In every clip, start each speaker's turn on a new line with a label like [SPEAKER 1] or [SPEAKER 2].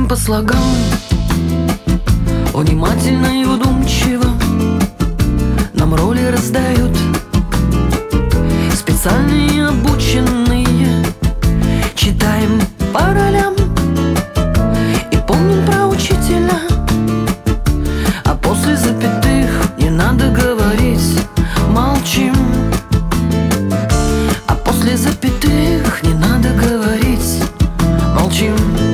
[SPEAKER 1] по слогам, внимательно и вдумчиво нам роли раздают специальные обученные. Читаем по ролям и помним про учителя, а после запятых не надо говорить, молчим. А после запятых не надо говорить, молчим.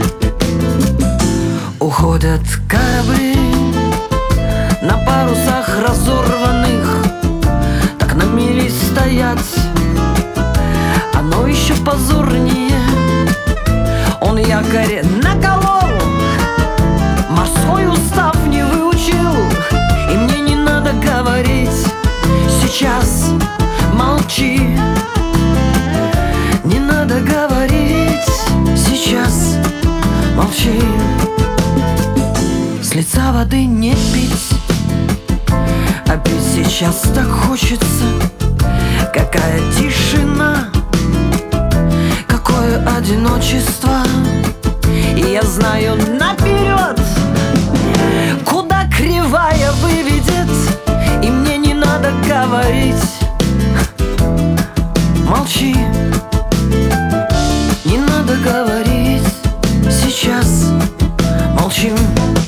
[SPEAKER 1] Уходят корабли на парусах разорванных, так на мели стоят. Оно еще позорнее. Он якорь наколол, морской устав не выучил, и мне не надо говорить сейчас, молчи. Не надо говорить сейчас, молчи. С лица воды не пить, а пить сейчас так хочется. Какая тишина, какое одиночество. И я знаю наперед, куда кривая выведет, и мне не надо говорить, молчи. Не надо говорить сейчас, молчим.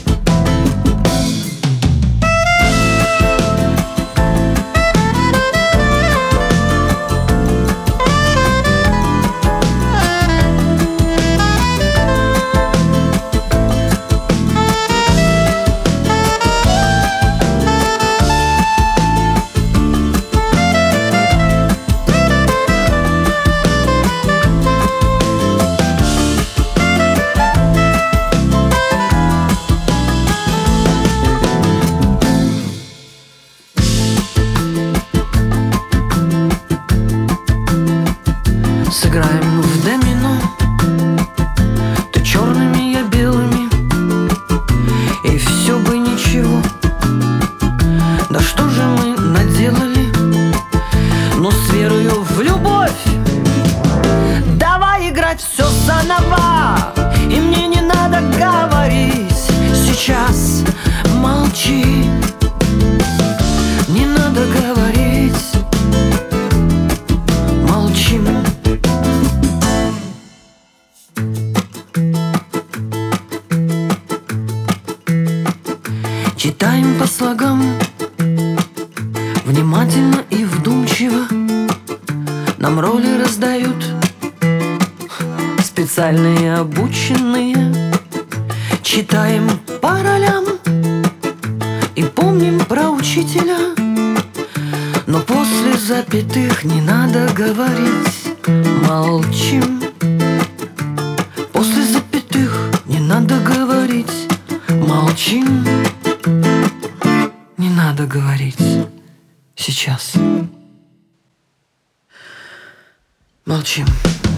[SPEAKER 1] Сыграем в домино, ты черными, я белыми, и все бы ничего. Да что же мы наделали? Но с верою в любовь давай играть все заново, и мне не надо говорить сейчас, молчи. Не надо говорить, молчим. Читаем по слогам, внимательно и вдумчиво нам роли раздают специальные обученные. Читаем по ролям и помним про учителя, но после запятых не надо говорить, молчим. После запятых не надо говорить, молчим. Не надо говорить сейчас, молчим.